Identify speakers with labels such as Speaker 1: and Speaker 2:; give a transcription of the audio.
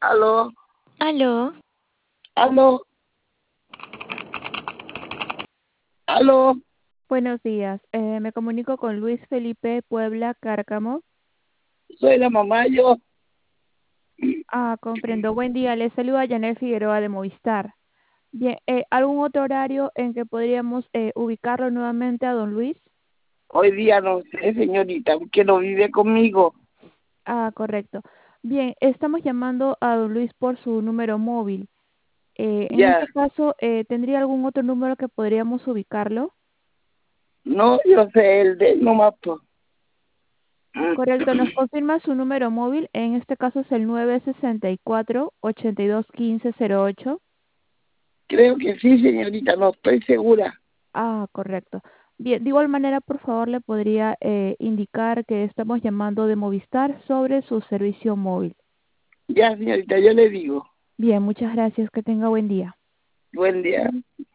Speaker 1: Aló,
Speaker 2: Aló,
Speaker 1: aló, aló.
Speaker 3: Buenos días. Me comunico con Luis Felipe Puebla Cárcamo.
Speaker 1: Soy la mamá, yo.
Speaker 3: Comprendo. Buen día. Les saluda Janet Figueroa de Movistar. Bien, ¿algún otro horario en que podríamos ubicarlo nuevamente a don Luis?
Speaker 1: Hoy día no sé, señorita, porque no vive conmigo.
Speaker 3: Correcto. Bien, estamos llamando a don Luis por su número móvil. En
Speaker 1: Ya.
Speaker 3: este caso, ¿tendría algún otro número que podríamos ubicarlo?
Speaker 1: No, yo sé el de él nomás, pues.
Speaker 3: Correcto, nos confirma su número móvil. En este caso es el 964-821508.
Speaker 1: Creo que sí, señorita, no estoy segura.
Speaker 3: Correcto. Bien, de igual manera, por favor, le podría indicar que estamos llamando de Movistar sobre su servicio móvil.
Speaker 1: Ya, señorita, yo le digo.
Speaker 3: Bien, muchas gracias. Que tenga buen día.
Speaker 1: Buen día.